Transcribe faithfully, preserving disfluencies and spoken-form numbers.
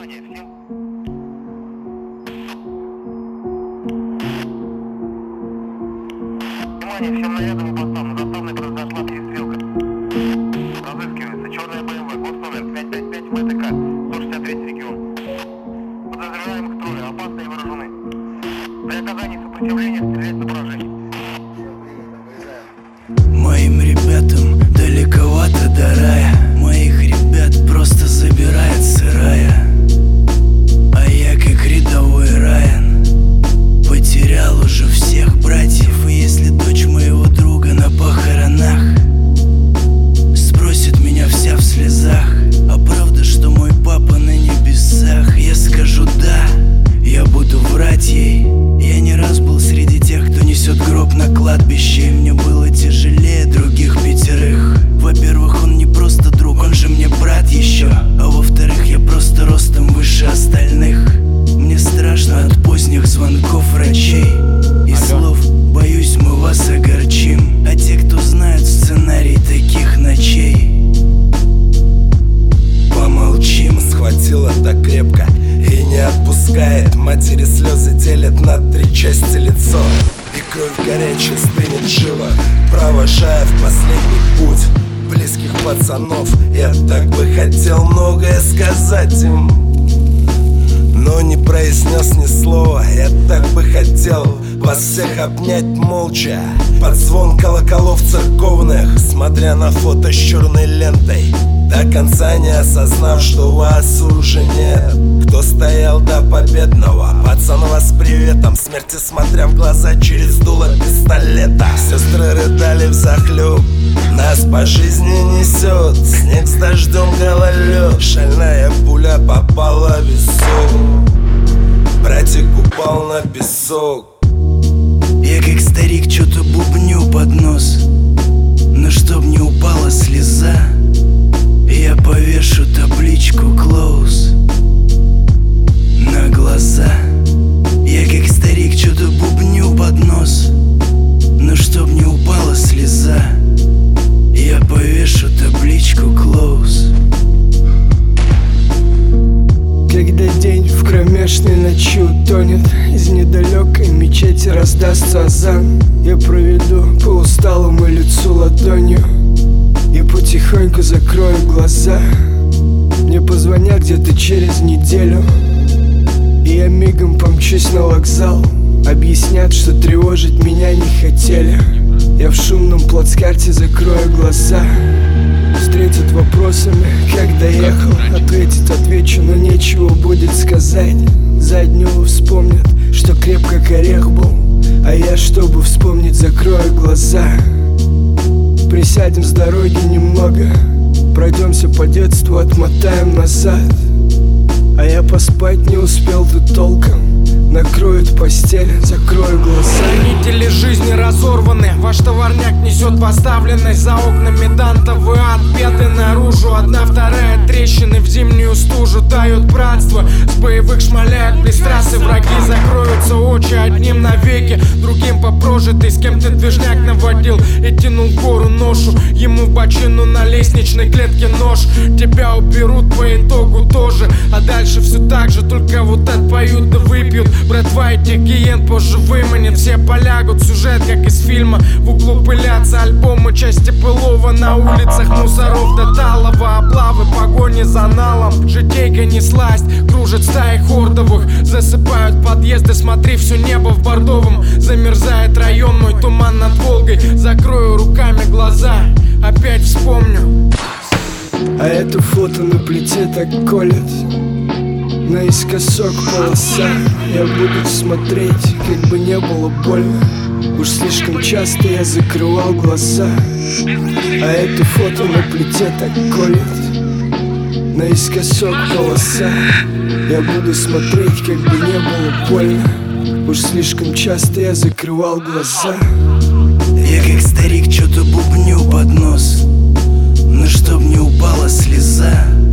Внимание всем. Внимание всем нарядам и постам. На заставной произошла перестрелка. Разыскивается черная БМВ, госномер пять пять пять ВТК, сто шестьдесят третий регион. Подозреваемых трое, опасны и вооружены. При оказании сопротивления стрелять на поражение. Моим ребятам далековато до рая. Моих ребят просто забирает сырая. А я как рядовой Райан потерял уже всех братьев. И если дочь моего друга на похоронах спросит меня вся в слезах: а правда, что мой папа на небесах? Я скажу да, я буду врать ей. Я не раз был среди тех, кто несет гроб на кладбище, и мне было тяжелее других пятерых. Во-первых, он не просто друг, он же мне брат еще. А во-вторых, я просто ростом выше остальных. Мне страшно от поздних звонков врачей и слов: боюсь, мы вас огорчим. А те, кто знают сценарий таких ночей, помолчим. Схватила так крепко и не отпускает. Матери слезы делят на три части лицо, и кровь горячая стынет живо, провожая в последний путь близких пацанов. Я так бы хотел многое сказать им, но не произнес ни слова. Я так бы хотел вас всех обнять молча под звон колоколов церковных, смотря на фото с черной лентой, до конца не осознав, что вас уже нет. Кто стоял до победного, пацан вас приветом, смерти смотря в глаза через дуло пистолета. Сестры рыдали взахлеб, нас по жизни несет снег с дождем, гололед. Шальная пуля попала в висок, братик упал на песок. Я как старик что-то бубню под нос, но чтоб не упала слеза, я повешу табличку «Close» на глаза. Я как старик что-то бубню под нос, но чтоб не упала слеза, я повешу табличку «Close». Когда день в кромешной ночи утонет, из недалекой мечети раздастся азан. Я проведу по усталому лицу ладонью и потихоньку закрою глаза. Мне позвонят где-то через неделю, и я мигом помчусь на вокзал. Объяснят, что тревожить меня не хотели. Я в шумном плацкарте закрою глаза. Встретят вопросами, как доехал. Ответить отвечу, но нечего будет сказать. Заднего вспомнят, что крепко как орех был, а я, чтобы вспомнить, закрою глаза. Присядем с дороги немного, пройдемся по детству, отмотаем назад. А я поспать не успел тут толком, накроют постель, закрою глаза. Хранители жизни разорваны, ваш товарняк несет поставленность. За окнами дантовый ад, беды наружу. Одна вторая трещины в зимнюю стужу дают братство. С боевых шмаляют близ трассы враги. Закроются очи одним навеки, другим по прожитой. С кем ты движняк наводил и тянул в гору ношу, ему в бочину на лестничной клетке нож. Тебя уберут по итогу тоже, а дальше все так же, только вот отпоют да выпьют. Братва и тех гиен позже выманят, все полягут. Сюжет как из фильма, в углу пылятся альбомы, части былого. На улицах мусоров до талого, облавы, погони за налом. Житейка несласть, кружит стаи хордовых. Засыпают подъезды, смотри, все небо в бордовом. Замерзает район, мой туман над Волгой. Закрою руками глаза, опять вспомню. А это фото на плите так колет, наискосок полоса. Я буду смотреть, как бы не было больно. Уж слишком часто я закрывал глаза. А это фото на плите так колет, наискосок полоса. Я буду смотреть, как бы не было больно. Уж слишком часто я закрывал глаза. Я как старик что-то бубню под нос, но чтоб не упала слеза,